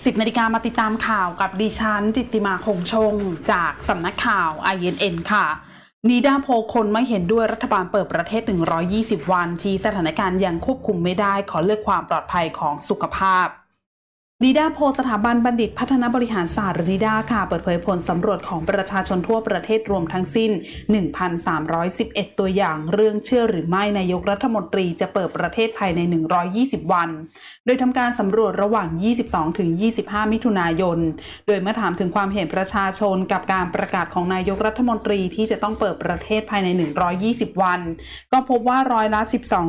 10 นาฬิกามาติดตามข่าวกับดิฉันจิตติมาคงชงจากสำนักข่าว INN ค่ะนิดาโพลคนไม่เห็นด้วยรัฐบาลเปิดประเทศ120 วันชี้สถานการณ์ยังควบคุมไม่ได้ขอเลือกความปลอดภัยของสุขภาพนิดาโพลสถาบันบัณฑิตพัฒนาบริหารศาสตร์หรือนิดาค่ะเปิดเผยผลสำรวจของประชาชนทั่วประเทศรวมทั้งสิ้น 1,311 ตัวอย่างเรื่องเชื่อหรือไม่นายกรัฐมนตรีจะเปิดประเทศภายใน120 วันโดยทำการสำรวจระหว่าง 22-25 มิถุนายนโดยเมื่อถามถึงความเห็นประชาชนกับการประกาศของนายกรัฐมนตรีที่จะต้องเปิดประเทศภายใน120 วันก็พบว่าร้อยละ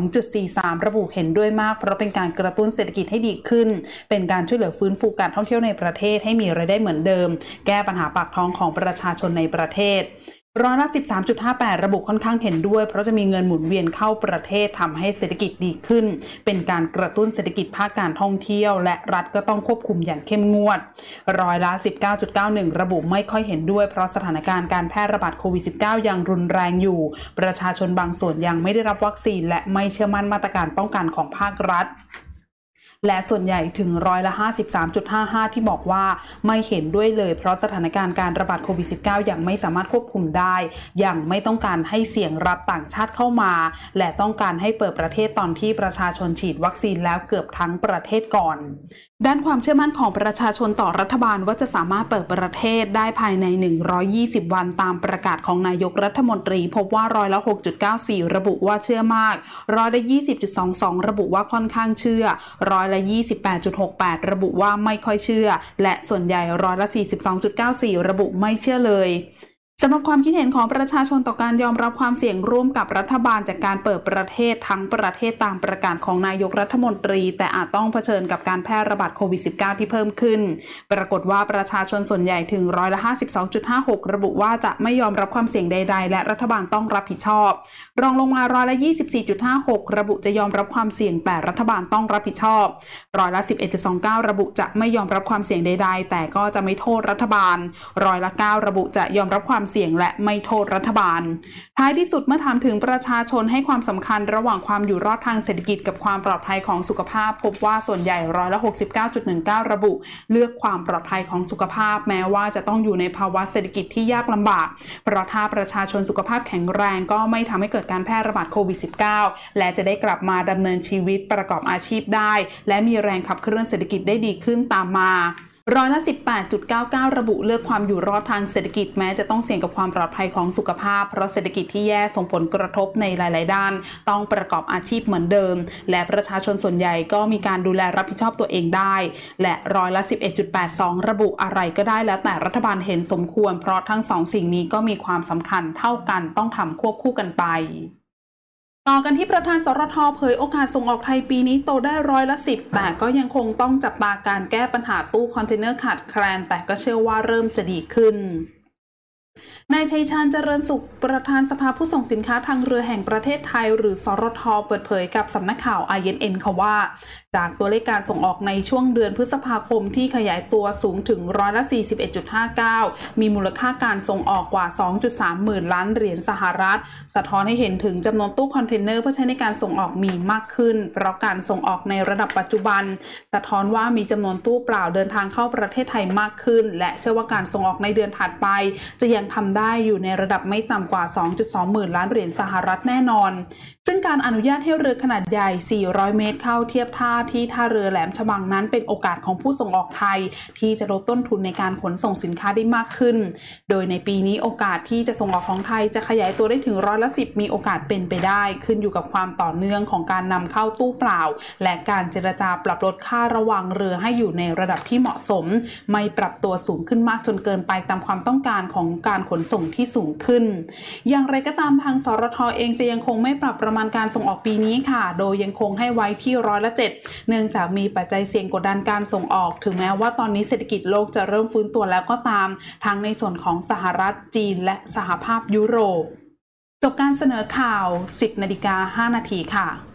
12.43 ระบุเห็นด้วยมากเพราะเป็นการกระตุ้นเศรษฐกิจให้ดีขึ้นเป็นการช่วยเหลือฟื้นฟูการท่องเที่ยวในประเทศให้มีรายได้เหมือนเดิมแก้ปัญหาปากท้องของประชาชนในประเทศร้อยละ 13.58 ระบุค่อนข้างเห็นด้วยเพราะจะมีเงินหมุนเวียนเข้าประเทศทำให้เศรษฐกิจดีขึ้นเป็นการกระตุ้นเศรษฐกิจภาคการท่องเที่ยวและรัฐก็ต้องควบคุมอย่างเข้มงวดร้อยละ 19.91 ระบุไม่ค่อยเห็นด้วยเพราะสถานการณ์การแพร่ระบาดโควิด -19 ยังรุนแรงอยู่ประชาชนบางส่วนยังไม่ได้รับวัคซีนและไม่เชื่อมั่นมาตรการป้องกันของภาครัฐและส่วนใหญ่ถึงร้อยละ 53.55 ที่บอกว่าไม่เห็นด้วยเลยเพราะสถานการณ์การระบาดโควิด -19 ยังไม่สามารถควบคุมได้ยังไม่ต้องการให้เสี่ยงรับต่างชาติเข้ามาและต้องการให้เปิดประเทศตอนที่ประชาชนฉีดวัคซีนแล้วเกือบทั้งประเทศก่อนด้านความเชื่อมั่นของประชาชนต่อรัฐบาลว่าจะสามารถเปิดประเทศได้ภายใน120 วันตามประกาศของนายกรัฐมนตรีพบว่าร้อยละ 6.94 ระบุว่าเชื่อมากร้อยละ 20.22 ระบุว่าค่อนข้างเชื่อร้อยละ 28.68 ระบุว่าไม่ค่อยเชื่อและส่วนใหญ่ร้อยละ 42.94 ระบุไม่เชื่อเลยสำหรับความคิดเห็นของประชาชนต่อการยอมรับความเสี่ยงร่วมกับรัฐบาลจากการเปิดประเทศทั้งประเทศตามประกาศของนายกรัฐมนตรีแต่อาจต้องเผชิญกับการแพร่ระบาดโควิด -19 ที่เพิ่มขึ้นปรากฏว่าประชาชนส่วนใหญ่ถึงร้อยละ 52.56 ระบุว่าจะไม่ยอมรับความเสี่ยงใดๆและรัฐบาลต้องรับผิดชอบรองลงมาร้อยละ 24.56 ระบุจะยอมรับความเสี่ยงแต่รัฐบาลต้องรับผิดชอบร้อยละ 11.29 ระบุจะไม่ยอมรับความเสี่ยงใดๆแต่ก็จะไม่โทษรัฐบาลร้อยละ 9 ระบุจะยอมรับความเสี่ยงและไม่โทษรัฐบาลท้ายที่สุดเมื่อถามถึงประชาชนให้ความสำคัญระหว่างความอยู่รอดทางเศรษฐกิจกับความปลอดภัยของสุขภาพพบว่าส่วนใหญ่ร้อยละ 69.19 ระบุเลือกความปลอดภัยของสุขภาพแม้ว่าจะต้องอยู่ในภาวะเศรษฐกิจที่ยากลำบากเพราะถ้าประชาชนสุขภาพแข็งแรงก็ไม่ทำให้เกิดการแพร่ระบาดโควิด -19 และจะได้กลับมาดำเนินชีวิตประกอบอาชีพได้และมีแรงขับเคลื่อนเศรษฐกิจได้ดีขึ้นตามมาร้อยละ 18.99 ระบุเลือกความอยู่รอดทางเศรษฐกิจแม้จะต้องเสี่ยงกับความปลอดภัยของสุขภาพเพราะเศรษฐกิจที่แย่ส่งผลกระทบในหลายๆด้านต้องประกอบอาชีพเหมือนเดิมและประชาชนส่วนใหญ่ก็มีการดูแลรับผิดชอบตัวเองได้และร้อยละ 11.82 ระบุอะไรก็ได้แล้วแต่รัฐบาลเห็นสมควรเพราะทั้งสองสิ่งนี้ก็มีความสำคัญเท่ากันต้องทำควบคู่กันไปต่อกันที่ประธานสรท.เผยโอกาสส่งออกไทยปีนี้โตได้ร้อยละ 10แต่ก็ยังคงต้องจับตาการแก้ปัญหาตู้คอนเทนเนอร์ขาดแคลนแต่ก็เชื่อว่าเริ่มจะดีขึ้นนายชัยชาญเจริญสุขประธานสภาผู้ส่งสินค้าทางเรือแห่งประเทศไทยหรือสรท.เปิดเผยกับสำนักข่าว INN ค่ะว่าจากตัวเลขการส่งออกในช่วงเดือนพฤษภาคมที่ขยายตัวสูงถึงร้อยละ 41.59 มีมูลค่าการส่งออกกว่า 2.3 หมื่นล้านเหรียญสหรัฐสะท้อนให้เห็นถึงจำนวนตู้คอนเทนเนอร์เพื่อใช้ในการส่งออกมีมากขึ้นเพราะการส่งออกในระดับปัจจุบันสะท้อนว่ามีจำนวนตู้เปล่าเดินทางเข้าประเทศไทยมากขึ้นและเชื่อว่าการส่งออกในเดือนถัดไปจะยังทำได้อยู่ในระดับไม่ต่ำกว่า 2.2 หมื่นล้านเหรียญสหรัฐแน่นอนซึ่งการอนุญาตให้เรือขนาดใหญ่ 400 เมตรเข้าเทียบท่าที่ท่าเรือแหลมฉบังนั้นเป็นโอกาสของผู้ส่งออกไทยที่จะลดต้นทุนในการขนส่งสินค้าได้มากขึ้นโดยในปีนี้โอกาสที่จะส่งออกของไทยจะขยายตัวได้ถึงร้อยละ 10มีโอกาสเป็นไปได้ขึ้นอยู่กับความต่อเนื่องของการนำเข้าตู้เปล่าและการเจรจาปรับลดค่าระวางเรือให้อยู่ในระดับที่เหมาะสมไม่ปรับตัวสูงขึ้นมากจนเกินไปตามความต้องการของการขนส่งที่สูงขึ้นอย่างไรก็ตามทางสรท.เองจะยังคงไม่ปรับประมาณการส่งออกปีนี้ค่ะโดยยังคงให้ไว้ที่ร้อยละ 7เนื่องจากมีปัจจัยเสี่ยงกดดันการส่งออกถึงแม้ว่าตอนนี้เศรษฐกิจโลกจะเริ่มฟื้นตัวแล้วก็ตามทั้งในส่วนของสหรัฐจีนและสหภาพยุโรปจบการเสนอข่าว 10:05 นาทีค่ะ